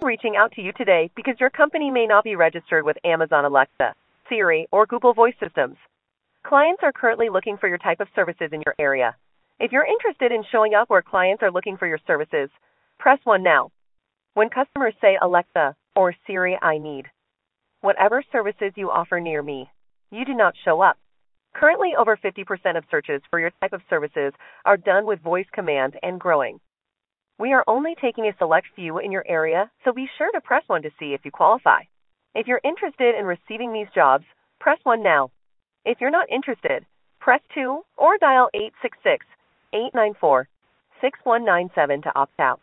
reaching out to you today because your company may not be registered with Amazon Alexa, Siri, or Google Voice systems. Clients are currently looking for your type of services in your area. If you're interested in showing up where clients are looking for your services, press 1 now. When customers say Alexa or Siri, I need whatever services you offer near me, you do not show up. Currently, over 50% of searches for your type of services are done with voice command and growing. We are only taking a select few in your area, so be sure to press 1 to see if you qualify. If you're interested in receiving these jobs, press 1 now. If you're not interested, press 2 or dial 866-894-6197 to opt out.